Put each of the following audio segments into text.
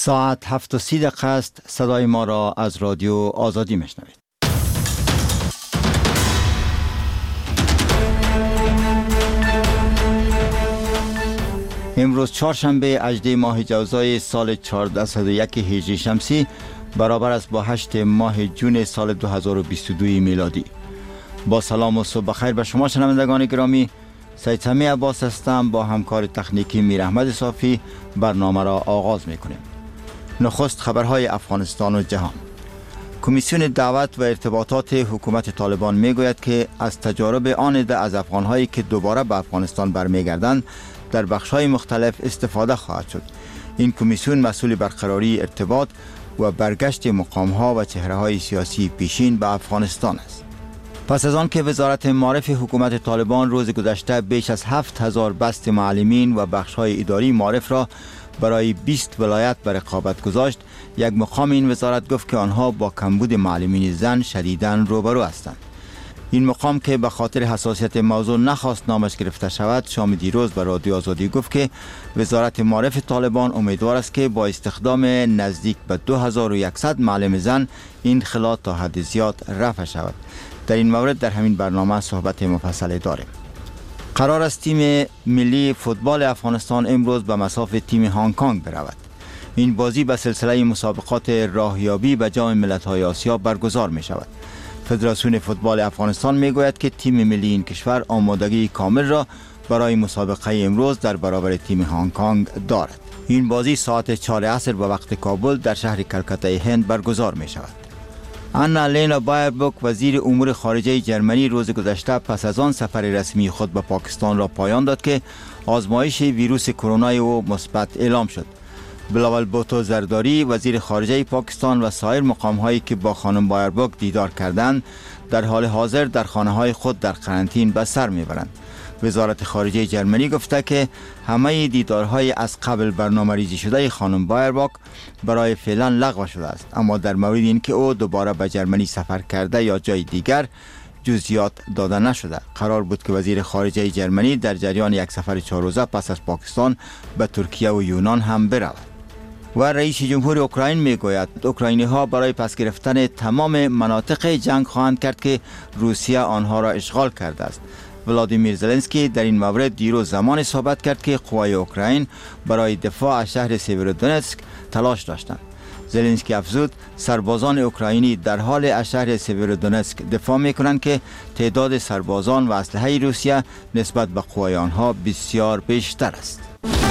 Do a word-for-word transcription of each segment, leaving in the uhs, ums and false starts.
ساعت هفت و سی دقیقه است. صدای ما را از رادیو آزادی میشنوید. امروز چهارشنبه هجدهم ماه جوزای سال چهارصد و یک هجری شمسی برابر است با هشتم ماه جون سال دو هزار و بیست و دو میلادی. با سلام و صبح بخیر به شما شنوندگان گرامی. سید سمیع عباس هستم. با همکار تکنیکی میر احمد صافی برنامه را آغاز میکنیم. نخست خبرهای افغانستان و جهان. کمیسیون دعوت و ارتباطات حکومت طالبان میگوید که از تجارب آن عده از افغانهایی که دوباره به افغانستان برمیگردند در بخش‌های مختلف استفاده خواهد شد. این کمیسیون مسئول برقراری ارتباط و برگشت مقام‌ها و چهره‌های سیاسی پیشین به افغانستان است. پس از آن که وزارت معارف حکومت طالبان روز گذشته بیش از هفت هزار بست معلمین و بخش‌های اداری معارف را برای بیست ولایت به رقابت گذاشت، یک مقام این وزارت گفت که آنها با کمبود معلمین زن شدیداً روبرو هستند. این مقام که به خاطر حساسیت موضوع نخواست نامش گرفته شود، شام دیروز به رادیو آزادی گفت که وزارت معارف طالبان امیدوار است که با استخدام نزدیک به دو هزار و صد معلم زن این خلا تا حد زیاد رفع شود. در این مورد در همین برنامه صحبت مفصل داریم. قرار است تیم ملی فوتبال افغانستان امروز به مصاف تیم هنگ کنگ برود. این بازی به سلسله مسابقات راهیابی به جام ملت‌های آسیا برگزار می شود. فدراسیون فوتبال افغانستان می گوید که تیم ملی این کشور آمادگی کامل را برای مسابقه امروز در برابر تیم هنگ کنگ دارد. این بازی ساعت چهار عصر به وقت کابل در شهر کلکته هند برگزار می شود. آنا لینا بایربوک وزیر امور خارجه جرمنی روز گذشته پس از آن سفر رسمی خود به پاکستان را پایان داد که آزمایش ویروس کرونا او مثبت اعلام شد. بلاول بوتو زرداری وزیر خارجه پاکستان و سایر مقام‌هایی که با خانم بایربوک دیدار کردند در حال حاضر در خانه‌های خود در قرنطینه به سر میبرند. وزارت خارجه جرمنی گفته که همه دیدارهای از قبل برنامه‌ریزی شده خانم بایربوک برای فعلا لغو شده است، اما در مورد اینکه او دوباره به جرمنی سفر کرده یا جای دیگر جزئیات داده نشده. قرار بود که وزیر خارجه جرمنی در جریان یک سفر چهار روزه پس از پاکستان به ترکیه و یونان هم برود. و رئیس جمهور اوکراین میگوید اوکراینی ها برای پس گرفتن تمام مناطق جنگ خواهند کرد که روسیه آنها را اشغال کرده است. ولادیمیر زلنسکی در این مورد دیروز زمان صحبت کرد که قوای اوکراین برای دفاع از شهر سیورودونتسک تلاش داشتند. زلنسکی افزود سربازان اوکراینی در حال از شهر سیورودونتسک دفاع میکنند که تعداد سربازان و اسلحه روسیه نسبت به قوای آنها بسیار بیشتر است.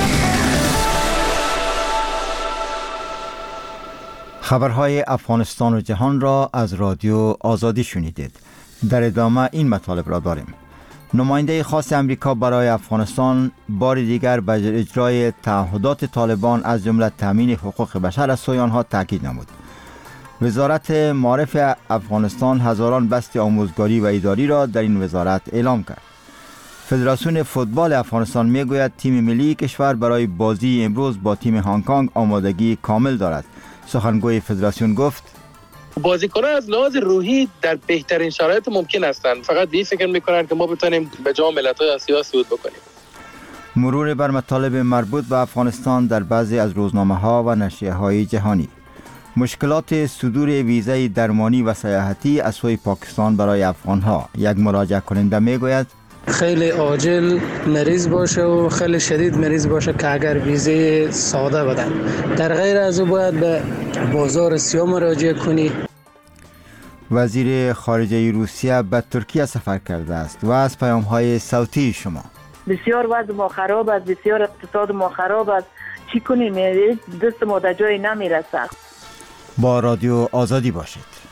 خبرهای افغانستان و جهان را از رادیو آزادی شنیدید. در ادامه این مطالب را داریم. نماینده خاص امریکا برای افغانستان بار دیگر بر اجرای تعهدات طالبان از جمله تامین حقوق بشر از سوی آنها تاکید نمود. وزارت معارف افغانستان هزاران بست آموزگاری و اداری را در این وزارت اعلام کرد. فدراسیون فوتبال افغانستان میگوید تیم ملی کشور برای بازی امروز با تیم هنگ کنگ آمادگی کامل دارد. سخنگوی فدراسیون گفت بازیکنان از لحاظ روحی در بهترین شرایط ممکن هستند، فقط به این فکر میکنند که ما بتونیم به جام ملت‌های آسیا صعود بکنیم. مرور بر مطالب مربوط به افغانستان در بعضی از روزنامه‌ها و نشریه‌های جهانی. مشکلات صدور ویزای درمانی و سیاحتی از سوی پاکستان برای افغان‌ها. یک مراجعه کننده میگوید خیلی عاجل مریض باشه و خیلی شدید مریض باشه که اگر ویزه ساده بدن، در غیر از او باید به بازار سیاه مراجعه کنی. وزیر خارجه روسیه به ترکیه سفر کرده است و از پیام‌های صوتی شما. بسیار وضع ما خراب است، بسیار اقتصاد ما خراب است، چی کنیم؟ دست ما در جای نمیرسه. با رادیو آزادی باشید.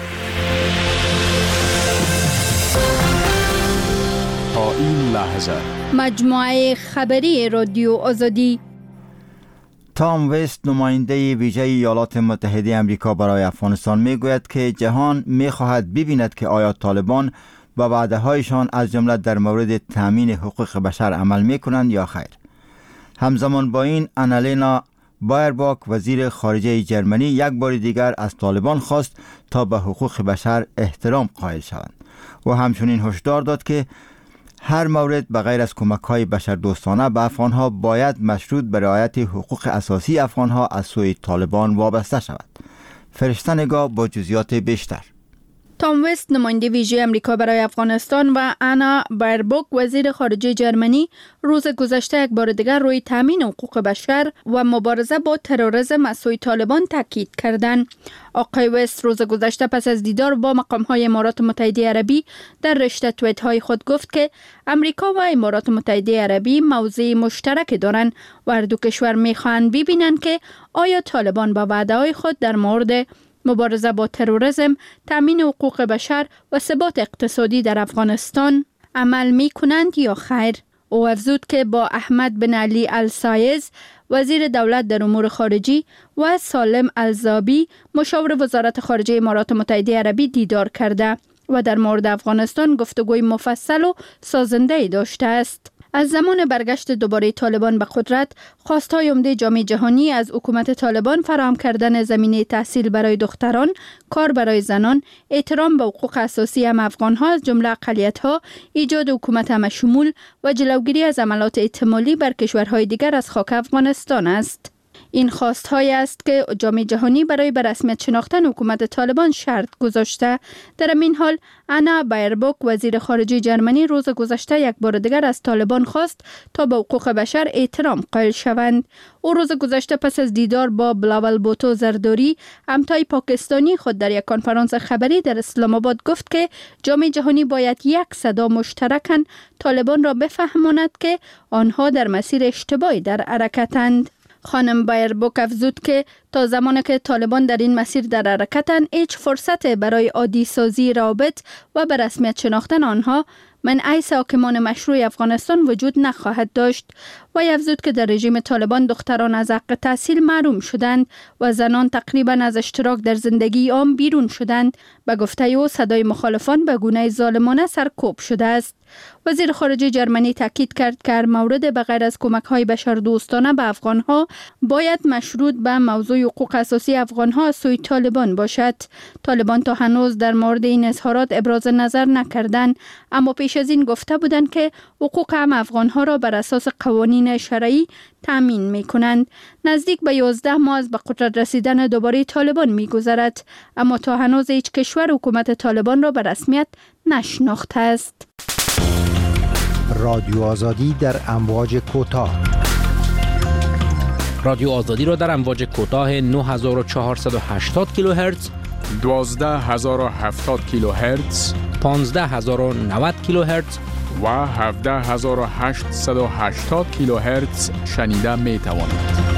تا این لحظه مجموعه خبری رادیو آزادی. تام وست نماینده ویژه ایالات متحده آمریکا برای افغانستان میگوید که جهان میخواهد ببیند که آیا طالبان به وعده‌هایشان از جمله در مورد تامین حقوق بشر عمل میکنند یا خیر. همزمان با این آنا لینا بایربوک وزیر خارجه جرمنی یک بار دیگر از طالبان خواست تا به حقوق بشر احترام قائل شوند و همچنین هشدار داد که هر مورد بغیر از کمک‌های بشردوستانه به افغان‌ها باید مشروط به رعایت حقوق اساسی افغان‌ها از سوی طالبان وابسته شود. فرشته نگاه با جزئیات بیشتر. تام وست نماینده ویژه امریکا برای افغانستان و انا بایربوک وزیر خارجه جرمنی روز گذشته یک بار دیگر روی تامین حقوق بشر و مبارزه با تروریسم از سوی طالبان تاکید کردند. آقای وست روز گذشته پس از دیدار با مقام‌های امارات متحده عربی در رشته توییت‌های خود گفت که امریکا و امارات متحده عربی موضع مشترک دارند و هر دو کشور می‌خواهند ببینند که آیا طالبان با وعده‌های خود در مورد مبارزه با تروریسم، تامین حقوق بشر و ثبات اقتصادی در افغانستان عمل می کنند یا خیر. او افزود که با احمد بن علی السایز وزیر دولت در امور خارجی و سالم الزابی مشاور وزارت خارجه امارات متحده عربی دیدار کرده و در مورد افغانستان گفتگوی مفصل و سازنده داشته است. از زمان برگشت دوباره طالبان به قدرت، خواستهای عمده جامعه جهانی از حکومت طالبان فراهم کردن زمینه تحصیل برای دختران، کار برای زنان، احترام به حقوق اساسی هم افغان‌ها از جمله اقلیت‌ها، ایجاد حکومت همشمول و جلوگیری از عملات احتمالی بر کشورهای دیگر از خاک افغانستان است. این خواست‌های است که جامعه جهانی برای به رسمیت شناختن حکومت طالبان شرط گذاشته. در این حال انا بایربوک وزیر خارجه جرمنی روز گذشته یک بار دیگر از طالبان خواست تا به حقوق بشر احترام قائل شوند. او روز گذشته پس از دیدار با بلاول بوتو زرداری همتای پاکستانی خود در یک کنفرانس خبری در اسلام آباد گفت که جامعه جهانی باید یک صدا مشترکاً طالبان را بفهماند که آنها در مسیر اشتباهی در حرکتند. خانم بایربوک افزود که تا زمانی که طالبان در این مسیر در حرکتند، هیچ فرصت برای عادی سازی رابط و به رسمیت شناختن آنها منع حاکمان مشروع افغانستان وجود نخواهد داشت. و افزود که در رژیم طالبان دختران از حق تحصیل محروم شدند و زنان تقریبا از اشتراک در زندگی عام بیرون شدند. به گفته او صدای مخالفان به گونه ظالمانه سرکوب شده است. وزیر خارجه جرمنی تاکید کرد که هر مورد بغیر از کمک‌های بشردوستانه به افغان‌ها باید مشروط به موضوع حقوق اساسی افغان‌ها از سوی طالبان باشد. طالبان تا هنوز در مورد این اظهارات ابراز نظر نکردند، اما پیش از این گفته بودند که حقوق هم افغان‌ها را بر اساس قوانین شرعی تامین می‌کنند. نزدیک به یازده ماه از به قدرت رسیدن دوباره طالبان می‌گذرد، اما تا هنوز هیچ کشور حکومت طالبان را به رسمیت نشناخته است. رادیو آزادی در امواج کوتاه. رادیو آزادی را در امواج کوتاه نه هزار و چهارصد و هشتاد کیلوهرتز، دوازده هزار و هفتاد کیلوهرتز، پانزده هزار و نود کیلوهرتز و هفده هزار و هشتصد و هشتاد کیلوهرتز شنیده می توانید.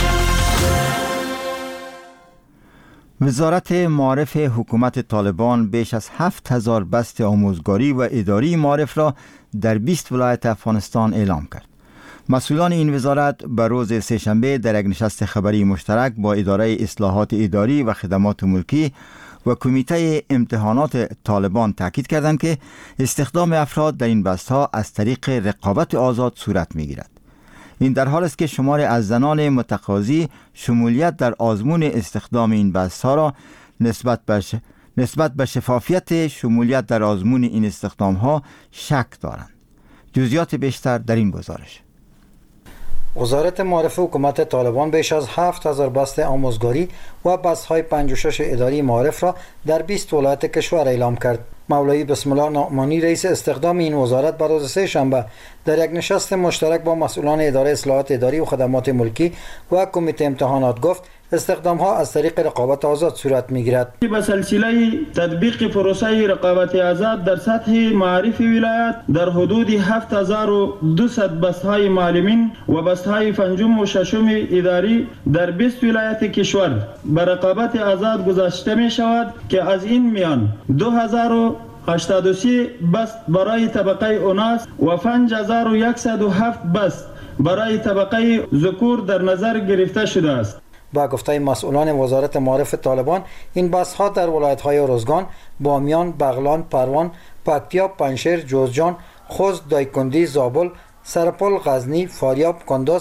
وزارت معارف حکومت طالبان بیش از هفت هزار بست آموزگاری و اداری معارف را در بیست ولایت افغانستان اعلام کرد. مسئولان این وزارت به روز سه‌شنبه در یک نشست خبری مشترک با اداره اصلاحات اداری و خدمات ملکی و کمیته امتحانات طالبان تاکید کردند که استخدام افراد در این بست‌ها از طریق رقابت آزاد صورت می‌گیرد. این در حال است که شماری از زنان متقاضی شمولیت در آزمون استخدام این بست‌ها را نسبت به نسبت به شفافیت شمولیت در آزمون این استخدام‌ها شک دارند. جزئیات بیشتر در این گزارش. وزارت معارف حکومت طالبان بیش از هفت هزار بست آموزگاری و بست‌های پنجاه و شش اداری معارف را در بیست ولایت کشور اعلام کرد. مولوی بسم الله نعمانی رئیس استخدام این وزارت بر روز سه شنبه در یک نشست مشترک با مسئولان اداره اصلاحات اداری و خدمات ملکی و کمیته امتحانات گفت استخدام ها از طریق رقابت آزاد صورت میگیرد. به سلسله تطبیق پروسه رقابت آزاد در سطح معارف ولایت در حدود هفت هزار و دویست بست‌های معلمین و بست‌های پنجم و ششم اداری در بیست ولایت کشور به رقابت آزاد گذاشته می شود که از این میان دو هزار و هشتاد و سه بست برای طبقه اوناس و پنج هزار و صد و هفت بست برای طبقه ذکور در نظر گرفته شده است. با گفته مسئولان وزارت معارف طالبان این بست‌ها در ولایت‌های ارزگان، بامیان، بغلان، پروان، پکتیا، پنشیر، جوزجان، خوست، دایکندی، زابل، سرپل، غزنی، فاریاب، کندز،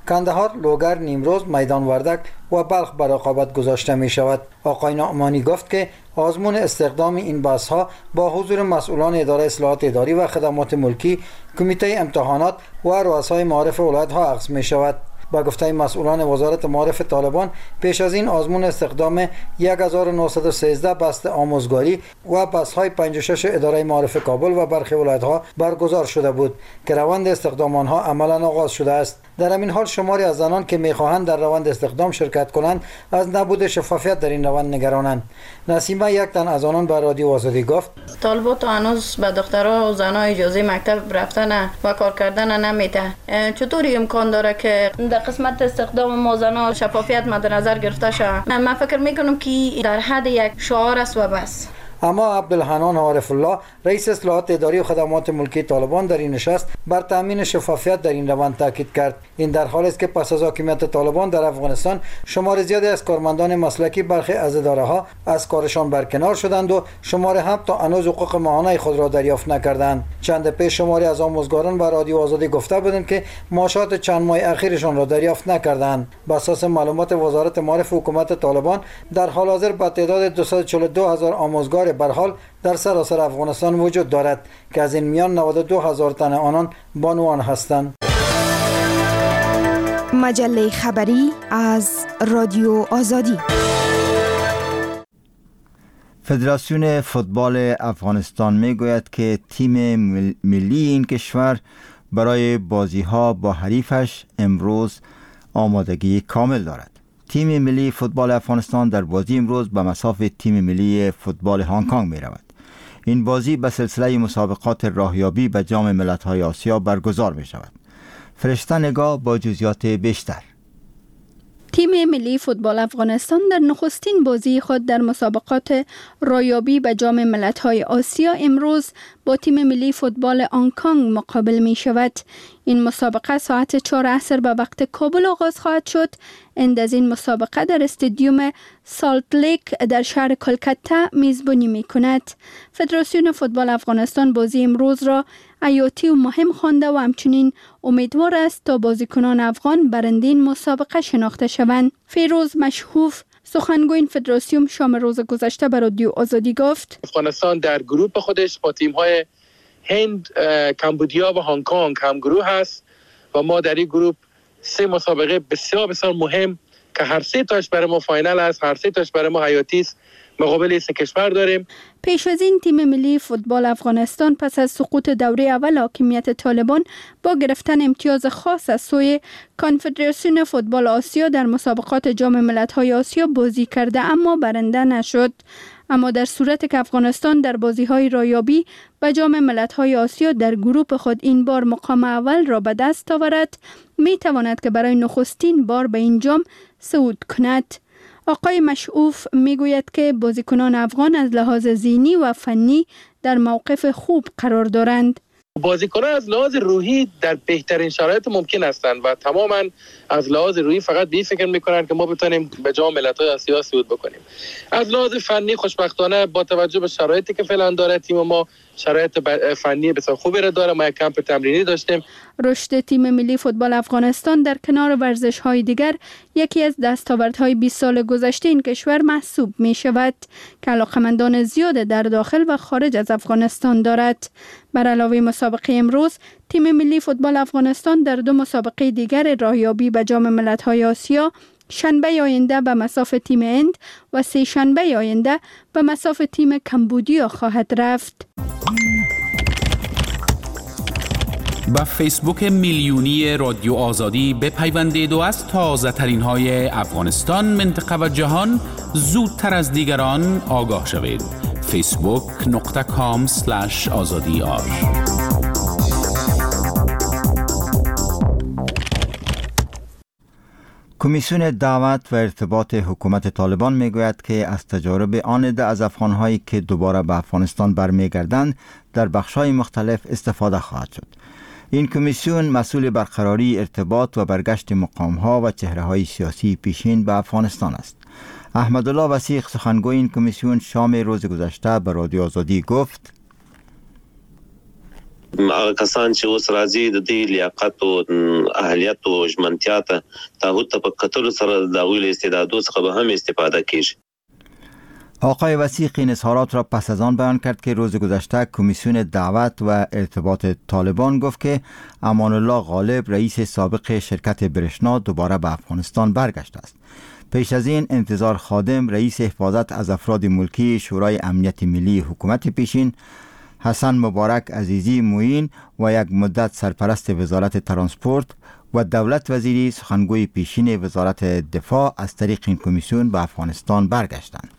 کندهار، لوگر، نیمروز، میدان وردک و بلخ بر رقابت گذاشته می شود. آقای نعمانی گفت که آزمون استخدام این بس ها با حضور مسئولان اداره اصلاحات اداری و خدمات ملکی، کمیته امتحانات و رؤسای معارف ولایت ها عقد می شود. با گفته مسئولان وزارت معارف طالبان، پیش از این آزمون استخدام یک هزار و نهصد و سیزده بست آموزگاری و بست‌های پنجاه و شش اداره معارف کابل و برخی ولایت‌ها برگزار شده بود که روند استخدام آنها عملاً آغاز شده است. در همین حال شماری از زنان که می‌خواهند در روند استخدام شرکت کنند از نبود شفافیت در این روند نگرانند. نسیمه یک تن از آنان به رادیو آزادی گفت: طالبات هنوز به دخترها و زنها اجازه مکتب رفتن و کار کردن نمیده. چطوری امکان داره که در قسمت استخدام ما زنها شفافیت مد نظر گرفته شود؟ من فکر میکنم که در حد یک شعار است و بس. اما عبدالحنان عارف الله، رئیس اصلاحات اداری و خدمات ملکی طالبان، در این نشست بر تامین شفافیت در این روند تاکید کرد. این در حالی است که پس از حاکمیت طالبان در افغانستان شمار زیادی از کارمندان مسلکی برخی از اداره‌ها از کارشان برکنار شدند و شمار هم تا هنوز حقوق ماهانه خود را دریافت نکردند. چند پیش شماری از آموزگاران به رادیو آزادی گفته بودند که معاشات چند ماه اخیرشان را دریافت نکردند. بر اساس معلومات وزارت معارف حکومت طالبان، در حال حاضر با تعداد دویست و چهل و دو هزار آموزگار به حال در سراسر افغانستان وجود دارد که از این میان نود و دو هزار تن آنان بانوان هستند. مجله خبری از رادیو آزادی. فدراسیون فوتبال افغانستان میگوید که تیم ملی این کشور برای بازی‌ها با حریفش امروز آمادگی کامل دارد. تیم ملی فوتبال افغانستان در بازی امروز به مصاف تیم ملی فوتبال هنگ کنگ می رود. این بازی به سلسله مسابقات راهیابی به جام ملت‌های آسیا برگزار می شود. فرشته نگاه با جزئیات بیشتر. تیم ملی فوتبال افغانستان در نخستین بازی خود در مسابقات راهیابی به جام ملت‌های آسیا امروز با تیم ملی فوتبال هنگ کنگ مقابل می شود. این مسابقه ساعت چهار عصر به وقت کابل آغاز خواهد شد. اند از این مسابقه در استادیوم سالت لیک در شهر کلکته میزبانی می کند. فدراسیون فوتبال افغانستان بازی امروز را حیاتی و مهم خوانده و همچنین امیدوار است تا بازیکنان افغان برنده این مسابقه شناخته شوند. فیروز مشهوف، سخنگوی فدراسیون، شام روز گذشته به رادیو آزادی گفت: افغانستان در گروه خودش با تیم‌های هند، کمبودیا و هنگ کنگ هم گروه هست و ما در این گروه سه مسابقه بسیار بسیار مهم که هر سه تاش برای ما فاینال است، هر سه تاش برای ما حیاتی است، مقابل سه کشور داریم. پیش از این تیم ملی فوتبال افغانستان پس از سقوط دوره اول حاکمیت طالبان با گرفتن امتیاز خاص از سوی کنفدراسیون فوتبال آسیا در مسابقات جام ملت‌های آسیا بازی کرده اما برنده نشد. اما در صورت که افغانستان در بازی‌های راهیابی به جام ملت‌های آسیا در گروه خود این بار مقام اول را به دست آورد، می‌تواند که برای نخستین بار به این جام صعود کند. آقای مشعوف میگوید که بازیکنان افغان از لحاظ ذهنی و فنی در موقف خوب قرار دارند. بازیکنان از لحاظ روحی در بهترین شرایط ممکن هستند و تماما از لحاظ روحی فقط به این فکر میکنن که ما بتونیم به جام ملت‌های آسیا صعود بکنیم. از لحاظ فنی خوشبختانه با توجه به شرایطی که فعلا داره تیم ما شرایط فنی بسیار خوبی را داره. ما یک کمپ تمرینی داشتیم. رشد تیم ملی فوتبال افغانستان در کنار ورزش‌های دیگر یکی از دستاوردهای بیست سال گذشته این کشور محسوب می شود که علاقه‌مندان زیاد در داخل و خارج از افغانستان دارد. بر علاوه مسابقه امروز، تیم ملی فوتبال افغانستان در دو مسابقه دیگر راهیابی به جام ملت‌های آسیا شنبه آینده به مصاف تیم هند و سه شنبه آینده به مصاف تیم کمبودیا خواهد رفت. با فیسبوک میلیونی رادیو آزادی بپیوندید و از تازه ترین های افغانستان، منطقه و جهان زودتر از دیگران آگاه شوید. فیسبوک نقطه کام سلش آزادی آر. کمیسیون دعوت و ارتباط حکومت طالبان میگوید که از تجارب آن عده از افغان‌هایی که دوباره به افغانستان برمیگردند در بخش‌های مختلف استفاده خواهد شد. این کمیسیون مسئول برقراری ارتباط و برگشت مقام‌ها و چهره‌های سیاسی پیشین به افغانستان است. احمدالله وثیق، سخنگوی این کمیسیون، شام روز گذشته به رادیو آزادی گفت: هغه کسان چې اوس راځي د دې لیاقت او اهلیت او ژمنتیا ته تاغوت په کتلو سره د اویل استعدادو څخه به هم استفاده کیږي. آقای وثیق این اظهارات را پس از آن بیان کرد که روز گذشته کمیسیون دعوت و ارتباط طالبان گفت که امان الله غالب رئیس سابق شرکت برشنا دوباره به افغانستان برگشته است. پیش از این انتظار خادم رئیس حفاظت از افراد ملکی شورای امنیت ملی حکومت پیشین، حسن مبارک عزیزی معین و یک مدت سرپرست وزارت ترانسپورت و دولت وزیری سخنگوی پیشین وزارت دفاع از طریق این کمیسیون به افغانستان برگشتند.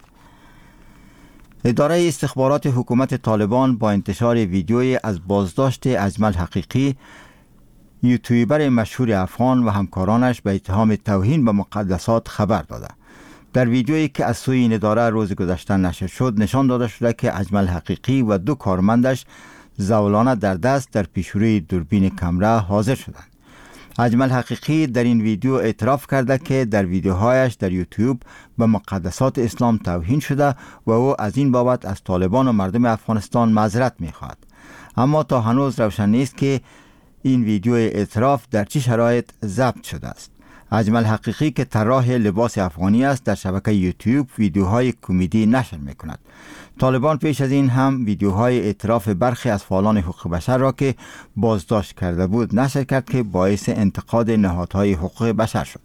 اداره استخبارات حکومت طالبان با انتشار ویدیویی از بازداشت اجمل حقیقی، یوتیوبر مشهور افغان و همکارانش به اتهام توهین به مقدسات خبر داده. در ویدیویی که از سوی این اداره روز گذشته نشر شد نشان داده شده که اجمل حقیقی و دو کارمندش زولانه در دست در پیشروی دوربین کامرا حاضر شدند. اجمل حقیقی در این ویدیو اعتراف کرده که در ویدیوهایش در یوتیوب به مقدسات اسلام توهین شده و او از این بابت از طالبان و مردم افغانستان معذرت می‌خواهد. اما تا هنوز روشن نیست که این ویدیو اعتراف در چه شرایط ضبط شده است. اجمل حقیقی که طراح لباس افغانی است در شبکه یوتیوب ویدیوهای کمدی نشر می‌کند. طالبان پیش از این هم ویدیوهای اعتراف برخی از فعالان حقوق بشر را که بازداشت کرده بود نشر کرد که باعث انتقاد نهادهای حقوق بشر شد.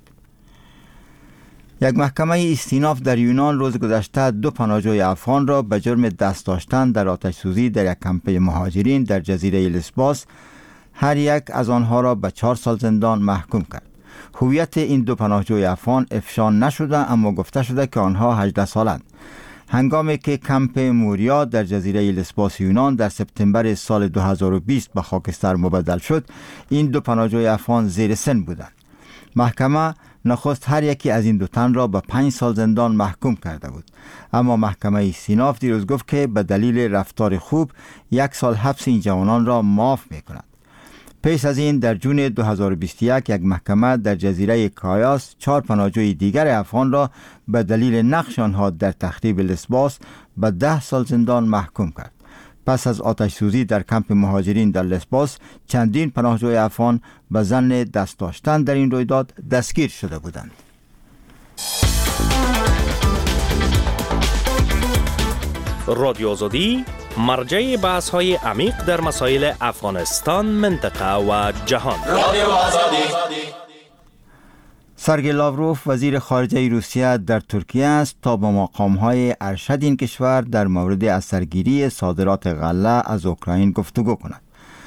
یک محکمه استیناف در یونان روز گذشته دو پناهجوی افغان را به جرم دست داشتن در آتش سوزی در یک کمپ مهاجرین در جزیره لسباس، هر یک از آنها را به چهار سال زندان محکوم کرد. هویت این دو پناهجوی افغان افشا نشده اما گفته شده که آنها هجده سالند. هنگامی که کمپ موریا در جزیره لسباس یونان در سپتامبر سال دو هزار و بیست به خاکستر مبدل شد، این دو پناهجوی افغان زیر سن بودند. محکمه نخست هر یکی از این دو تن را به پنج سال زندان محکوم کرده بود، اما محکمه استیناف دیروز گفت که به دلیل رفتار خوب یک سال حبس این جوانان را معاف می‌کند. پیش از این در جون دو هزار و بیست و یک یک محکمه در جزیره کایاس چهار پناهجوی دیگر افغان را به دلیل نقش آنها در تخریب لسباس به ده سال زندان محکوم کرد. پس از آتش سوزی در کمپ مهاجرین در لسباس چندین پناهجوی افغان به ظن دست داشتن در این رویداد دستگیر شده بودند. رادیو آزادی مرجع بحث های عمیق در مسائل افغانستان، منطقه و جهان. رادیو آزادی. سرگئی لاوروف وزیر خارجه روسیه در ترکیه است تا با مقام‌های ارشد این کشور در مورد اثرگیری صادرات غله از اوکراین گفتگو کند.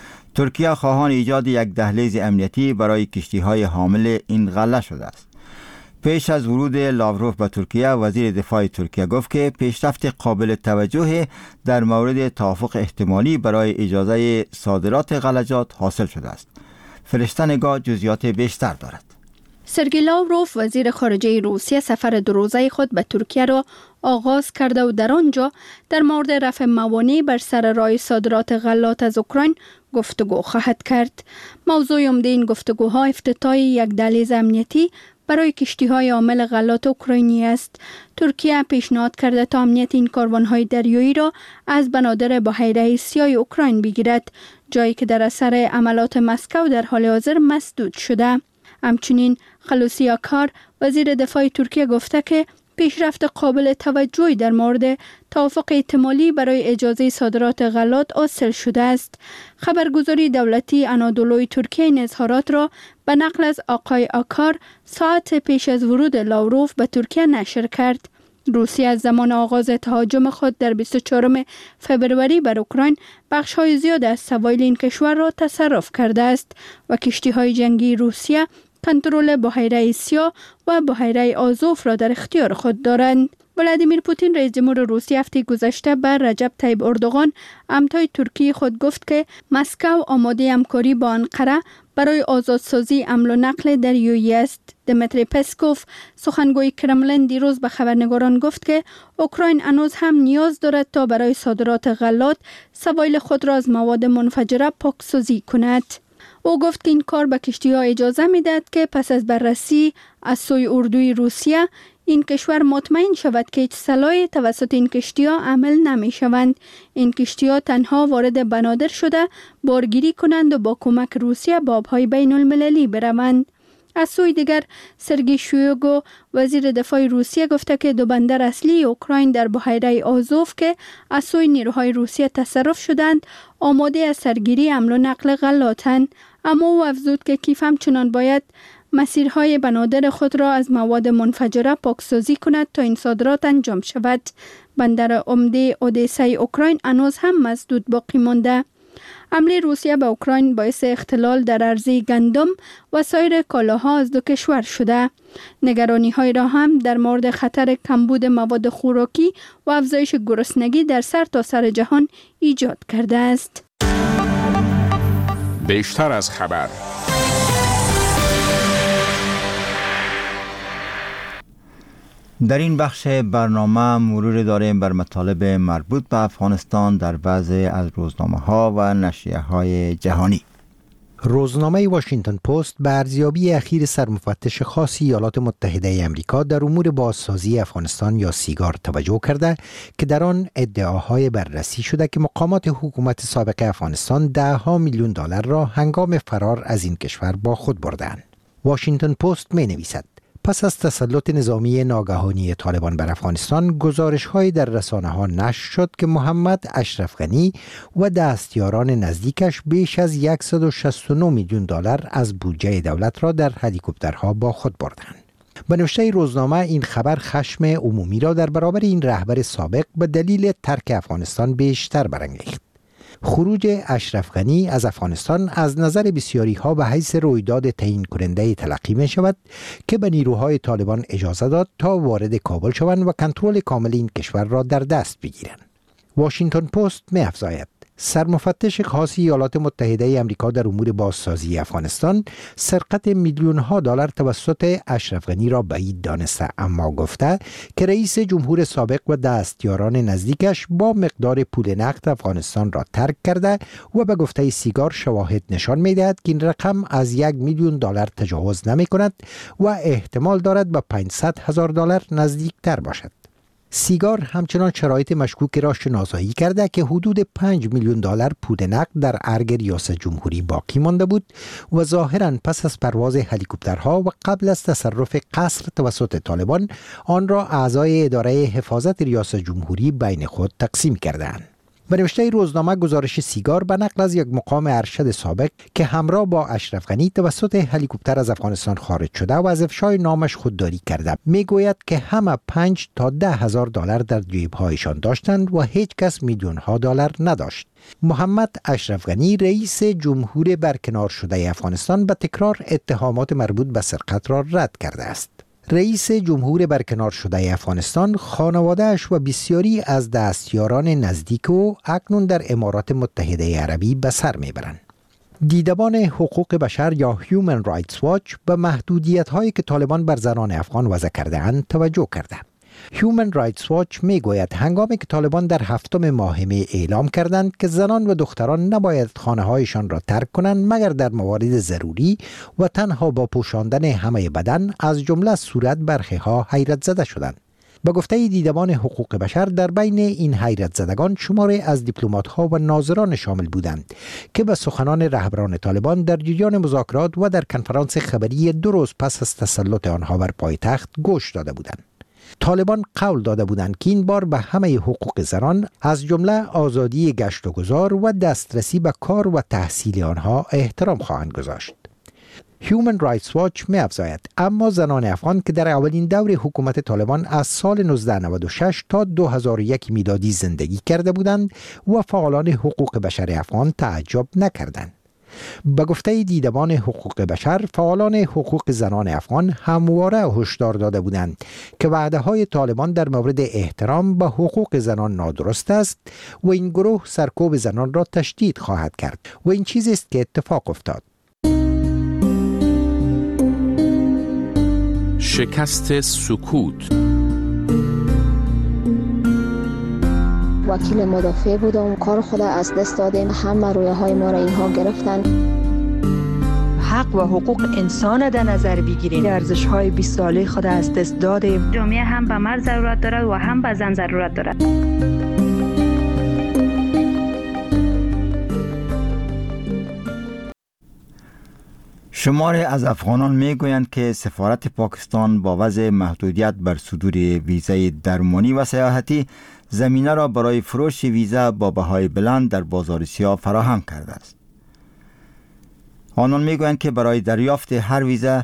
ترکیه خواهان ایجاد یک دهلیز امنیتی برای کشتی‌های حامل این غله شده است. پیش از ورود لاوروف به ترکیه، وزیر دفاع ترکیه گفت که پیشرفت قابل توجه در مورد توافق احتمالی برای اجازه صادرات غلجات حاصل شده است. فرشته نگاه جزئیات بیشتر دارد. سرگئی لاوروف وزیر خارجه روسیه سفر دو روزه خود به ترکیه را آغاز کرده و در آنجا در مورد رفع موانع بر سر راه صادرات غلات از اوکراین گفتگو خواهد کرد. موضوع عمده این گفتگوها افتتاح یک دهلیز امنیتی برای کشتی‌های حامل غلات اوکراینی است. ترکیه پیشنهاد کرده تا امنیت این کاروان‌های دریایی را از بنادر بحیره سیاه اوکراین بگیرد، جایی که در اثر عملات مسکو در حال حاضر مسدود شده. همچنین خلوصی آکار وزیر دفاع ترکیه گفته که پیشرفت قابل توجهی در مورد توافق احتمالی برای اجازه صادرات غلات حاصل شده است. خبرگزاری دولتی آنادولوی ترکیه این اظهارات را به نقل از آقای آکار ساعت پیش از ورود لاوروف به ترکیه نشر کرد. روسیه از زمان آغاز تهاجم خود در بیست و چهارم فوریه بر اوکراین بخش‌های زیاد از سواحل این کشور را تصرف کرده است و کشتی‌های جنگی روسیه کنترل بحیره سیاه و بحیره آزوف را در اختیار خود دارند. ولادیمیر پوتین رئیس جمهور روسیه هفته گذشته بر رجب طیب اردوغان همتای ترکیه خود گفت که مسکو آماده همکاری با انقره برای آزادسازی حمل و نقل دریایی است. دمیتری پسکوف سخنگوی کرملین دیروز به خبرنگاران گفت که اوکراین هنوز هم نیاز دارد تا برای صادرات غلات سواحل خود را از مواد منفجره پاکسازی کند. او گفت که این کار به کشتی‌ها اجازه می‌دهد که پس از بررسی از سوی اردوی روسیه این کشور مطمئن شود که هیچ سلاحی توسط این کشتی‌ها عمل نمی شوند. این کشتی‌ها تنها وارد بنادر شده بارگیری کنند و با کمک روسیه به آب‌های بین المللی بروند. از سوی دیگر سرگی شویگو وزیر دفاع روسیه گفته که دو بندر اصلی اوکراین در بحیره آزوف که از سوی نیروهای روسیه تصرف شدند آماده از سرگیری حمل و نقل غلاتند، اما او افزود که کیف همچنان باید مسیرهای بنادر خود را از مواد منفجره پاکسازی کند تا این صادرات انجام شود. بندر عمده اودیسای اوکراین هنوز هم مسدود باقی مانده. حمله روسیه به اوکراین باعث اختلال در عرضه گندم و سایر کالاها از دو کشور شده. نگرانی های را هم در مورد خطر کمبود مواد خوراکی و افزایش گرسنگی در سرتاسر سر جهان ایجاد کرده است. بیشتر از خبر. در این بخش برنامه مرور داریم بر مطالب مربوط به افغانستان در بعضی از روزنامه ها و نشریه های جهانی. روزنامه واشنگتن پست به ارزیابی اخیر سرمفتش خاص ایالات متحده امریکا در امور بازسازی افغانستان یا سیگار توجه کرده که در آن ادعاهای بررسی شده که مقامات حکومت سابق افغانستان ده ها میلیون دلار را هنگام فرار از این کشور با خود بردند. واشنگتن پست می نویسد پس از تسلط نظامی ناگهانی طالبان بر افغانستان، گزارش‌هایی در رسانه‌ها نشر شد که محمد اشرف غنی و دستیاران نزدیکش بیش از صد و شصت و نه میلیون دلار از بودجه دولت را در هلیکوپترها با خود بردند. به نوشته روزنامه این خبر خشم عمومی را در برابر این رهبر سابق به دلیل ترک افغانستان بیشتر برانگیخت. خروج اشرف غنی از افغانستان از نظر بسیاری ها به حیث رویداد تعیین کننده تلقی می شود که به نیروهای طالبان اجازه داد تا وارد کابل شوند و کنترل کامل این کشور را در دست بگیرند. واشنگتن پست می افزاید سرمفتش خاص ایالات متحده امریکا در امور بازسازی افغانستان سرقت میلیون ها دلار توسط اشرف غنی را بعید دانسته، اما گفته که رئیس جمهور سابق و دستیاران نزدیکش با مقدار پول نقد افغانستان را ترک کرده و به گفته سیگار شواهد نشان می‌دهد که این رقم از یک میلیون دلار تجاوز نمی کند و احتمال دارد به پانصد هزار دلار نزدیکتر باشد. سیگار همچنان شرایط مشکوک را شناسایی کرده که حدود پنج میلیون دلار پول نقد در ارگ ریاست جمهوری باقی مانده بود و ظاهراً پس از پرواز هلیکوپترها و قبل از تصرف قصر توسط طالبان آن را اعضای اداره حفاظت ریاست جمهوری بین خود تقسیم کردند. به نوشته روزنامه گزارش سیگار به نقل از یک مقام ارشد سابق که همراه با اشرف غنی توسط هلیکوپتر از افغانستان خارج شده و از افشای نامش خودداری کرده میگوید که همه پنج تا ده هزار دلار در جیبهایشان داشتند و هیچ کس میلیون ها دلار نداشت. محمد اشرف غنی رئیس جمهور برکنار شده افغانستان به تکرار اتهامات مربوط به سرقت را رد کرده است. رئیس جمهور برکنار شده افغانستان، خانواده‌اش و بسیاری از دستیاران نزدیک او اکنون در امارات متحده عربی به سر میبرند. دیدبان حقوق بشر یا هیومن رایتس واچ به محدودیت‌هایی که طالبان بر زنان افغان وضع کرده‌اند توجه کرده. هیومن رایتس واچ میگوید هنگامی که طالبان در هفتم ماه می اعلام کردند که زنان و دختران نباید خانه‌هایشان را ترک کنند مگر در موارد ضروری و تنها با پوشاندن همه بدن، از جمله صورت برخی‌ها حیرت زده شدند. به گفته دیدبان حقوق بشر در بین این حیرت زدگان شماری از دیپلمات‌ها و ناظران شامل بودند که به سخنان رهبران طالبان در جریان مذاکرات و در کنفرانس خبری دو روز پس از تسلط آنها بر پایتخت گوش داده بودند. طالبان قول داده بودند که این بار به همه حقوق زنان از جمله آزادی گشت و گذار و دسترسی به کار و تحصیل آنها احترام خواهند گذاشت. هیومن رایتس واچ می افزاید اما زنان افغان که در اولین دور حکومت طالبان از سال نوزده نود و شش تا دو هزار و یک میلادی زندگی کرده بودند و فعالان حقوق بشر افغان تعجب نکردند. به گفته دیدبان حقوق بشر، فعالان حقوق زنان افغان همواره هشدار داده بودند که وعده‌های طالبان در مورد احترام به حقوق زنان نادرست است و این گروه سرکوب زنان را تشدید خواهد کرد و این چیزی است که اتفاق افتاد. شکست سکوت. وکیل مدافع بودم، کار خود از دست دادیم، همه رویه های ما را اینها گرفتن. حق و حقوق انسان در نظر بگیریم. ارزش‌های بیست ساله خود از دست دادیم. جامعه هم به مرد ضرورت دارد و هم به زن ضرورت دارد. شماری از افغانان میگویند که سفارت پاکستان با وضع محدودیت بر صدور ویزای درمانی و سیاحتی زمینه را برای فروش ویزا با بهای بلند در بازار سیاه فراهم کرده است. آنان میگویند که برای دریافت هر ویزا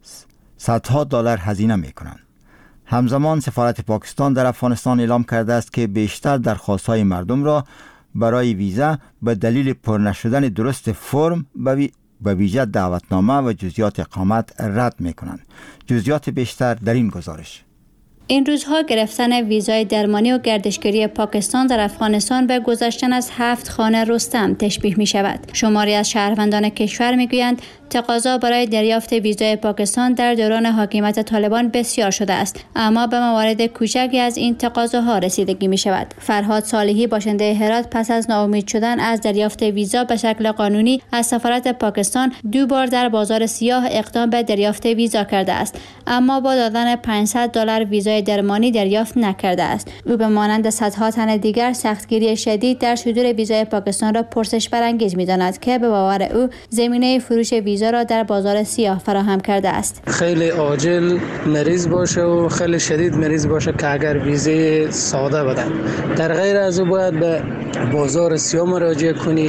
صدها دلار هزینه میکنند. همزمان سفارت پاکستان در افغانستان اعلام کرده است که بیشتر درخواست‌های مردم را برای ویزا به دلیل پر نشدن درست فرم به ویژه دعوتنامه و جزئیات اقامت رد میکنند. جزئیات بیشتر در این گزارش. این روزها گرفتن ویزای درمانی و گردشگری پاکستان در افغانستان به گذشتن از هفت خانه رستم تشبیه می شود. شماری از شهروندان کشور می گویند تقاضا برای دریافت ویزای پاکستان در دوران حاکمیت طالبان بسیار شده است، اما به موارد کوچکی از این تقاضاها رسیدگی می شود. فرهاد صالحی باشنده هرات پس از ناامید شدن از دریافت ویزا به شکل قانونی از سفارت پاکستان دو بار در بازار سیاه اقدام به دریافت ویزا کرده است، اما با دادن پانصد دلار ویزای درمانی دریافت نکرده است. او به مانند صدها تن دیگر سختگیری شدید در صدور ویزای پاکستان را پرسش برانگیز می‌داند که به باور او زمینه فروش ویزا را در بازار سیاه فراهم کرده است. خیلی عاجل مریض باشه و خیلی شدید مریض باشه که اگر ویزه ساده بدن، در غیر از او باید به بازار سیاه مراجعه کنی.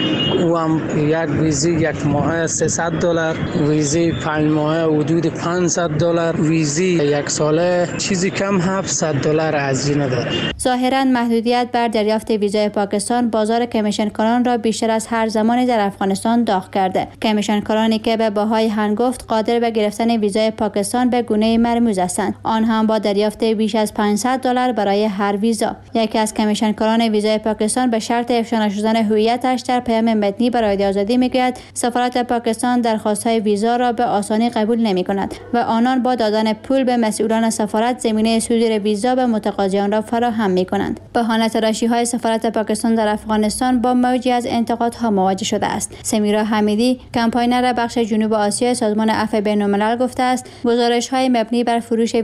او هم یک ویزه یک ماه سیصد دلار، ویزه پنج ماه حدود پانصد دلار، ویزه یک ساله چیزی کم هفتصد دلار هزینه داره. ظاهراً محدودیت بر دریافت ویزای پاکستان بازار کمیشنکاران را بیشتر از هر زمانی در افغانستان داغ کرده. کمیشنکارانی که به بهای هنگفت قادر به گرفتن ویزای پاکستان به گونه مرموز هستند، آن هم با دریافت بیش از پانصد دلار برای هر ویزا. یکی از کمیشنکاران ویزای پاکستان به شرط افشا نشدن هویتش در پیام متنی برای رادیو آزادی میگوید سفارت پاکستان درخواست‌های ویزا را به آسانی قبول نمی‌کند و آنان با دادن پول به مسئولان سفارت زمینه صدور ویزا به متقاضیان را فراهم می‌کنند. بهانه تراشی‌های سفارت پاکستان در افغانستان با موجی از انتقادها مواجه شده است. سمیرا حمیدی، کمپاینر بخش جنوب آسیا سازمان عفو بین‌الملل گفته است گزارش‌های مبنی بر فروش